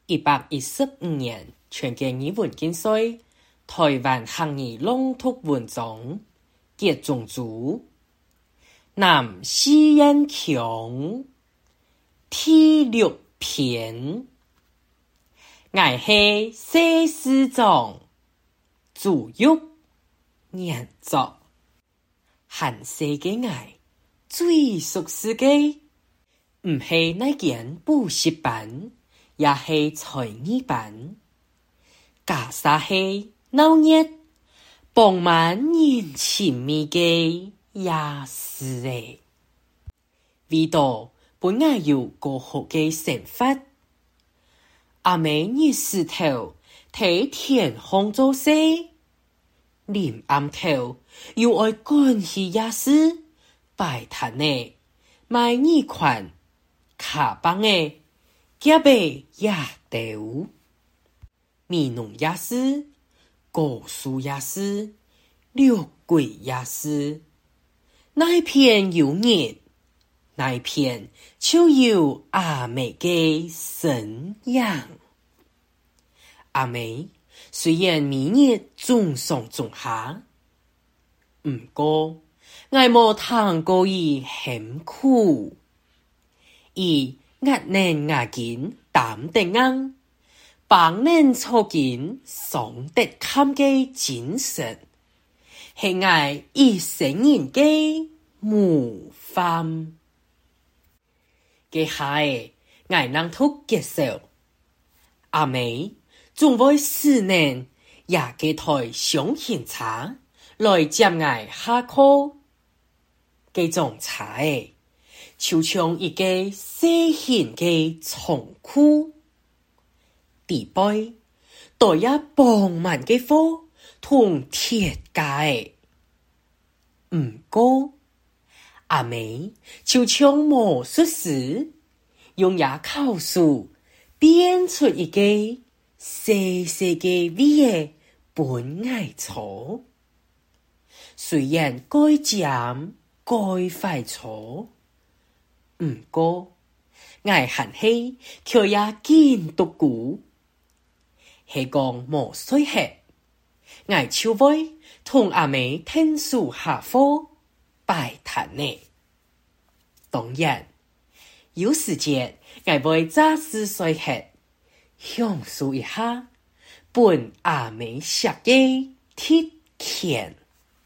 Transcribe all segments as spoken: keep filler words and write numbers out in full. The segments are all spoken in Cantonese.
一百一十五年全国语文竞赛台湾客语朗读文章揭种族南西燕强第六篇，我是谢师长主玉研作汉世嘅我最熟悉嘅唔係那間補習班，也係才藝班，假沙係鬧熱傍晚人情味嘅夜市誒，味道本來有個好嘅想法。阿妹日時頭睇天空做事，臨暗頭又愛趕去夜市擺攤呢，賣耳環、卡棒誒，夾備也豆。美濃夜市、高速夜市、六桂夜市，那一片有熱，那一片就有阿妹嘅身影。阿妹雖然每日總上總下，不過我冇聽過伊很苦，伊壓能壓緊擔得硬，幫人錯緊上得堪嘅精神，係我一生人嘅模範。嘅下誒，我能讀結束，阿妹總會四年也嘅台上行茶來接我下課，嘅種茶誒，就像一個細型嘅倉庫，地背都也綁滿嘅貨同鐵架誒，唔過阿妹就像魔術師，用牙口數變出一個細細嘅味嘅本愛錯，雖然該鹹該快錯，唔過愛含氣卻也見獨孤，係講魔術客，愛就會同阿妹聽書下課擺攤呢。當然有時間我會揸事水客享受一下本阿妹寫嘅鐵拳，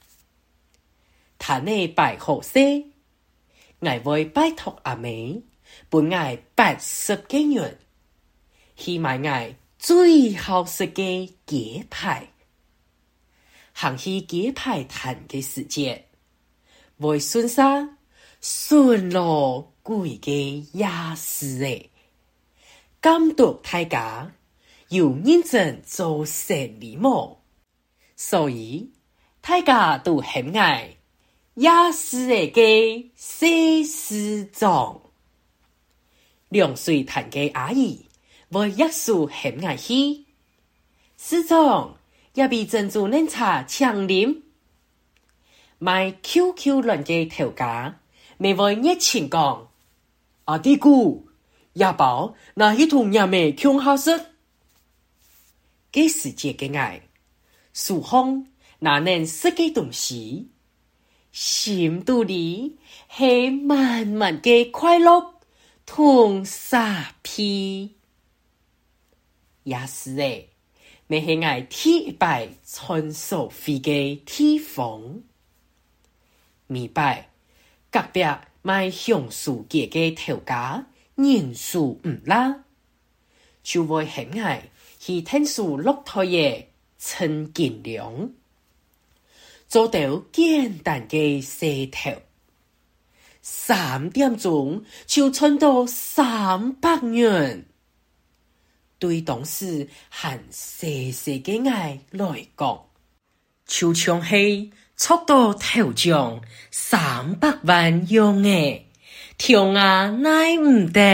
他呢擺好些，我會拜託阿妹本我八十幾元去買我最好食嘅雞排，行去雞排攤嘅時節，會順沙順路貴嘅夜市誒，監督大家有認真做生意冇，所以大家都很愛夜市誒嘅謝師長。兩歲攤嘅阿姨會約數很愛去，師長也比珍珠奶茶強啉，賣 Q Q 輪嘅頭家未會熱情講，阿弟姑也包那一桶也未強好食。嘅時節嘅愛，數方那能食嘅東西，心肚裡係滿滿嘅快樂同傻皮。也是誒，未係愛第一擺穿手飛嘅地方，明白隔壁賣香樹嘅嘅頭家人數唔啦，就會很愛去聽書落台嘅陳建良，做到簡單嘅洗頭，三點鐘就賺到三百元。對當時很細細嘅愛來講，就像係出到頭獎三百萬用誒，條牙奈唔得。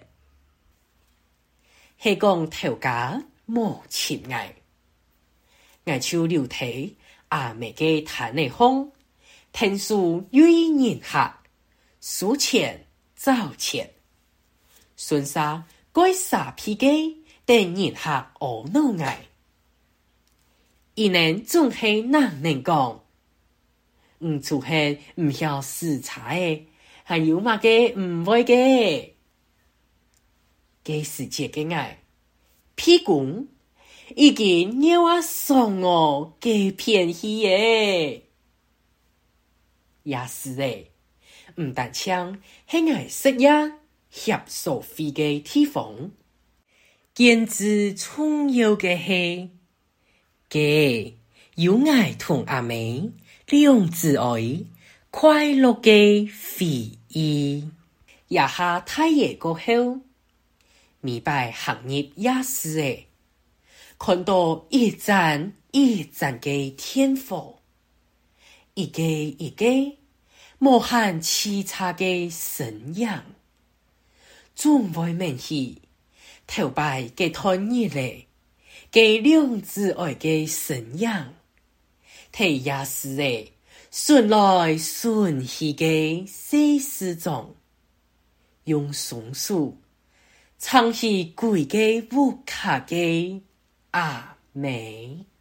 係講頭家冇錢愛，愛就留睇阿妹嘅攤內風，聽書與人客，輸錢找錢，順沙該傻皮嘅等人客惡怒愛。伊能總係人能講，唔做係唔曉視察嘅，還有嘛嘅唔會嘅。嘅時節嘅愛，屁股已經要我送我嘅偏氣嘅，也是誒，唔但槍係愛食呀，合所飛嘅地方，簡直重要嘅係。嘅有愛同阿妹兩姊愛快樂嘅回憶，也下太爺過後，明白行業也是誒，看到一盞一盞嘅天火，一個一個無限淒慘嘅身影，總會問起頭擺嘅團日咧。嘅兩姊愛嘅身影，睇也是誒，順來順去嘅世事中，用松樹唱起鬼嘅烏卡嘅阿妹。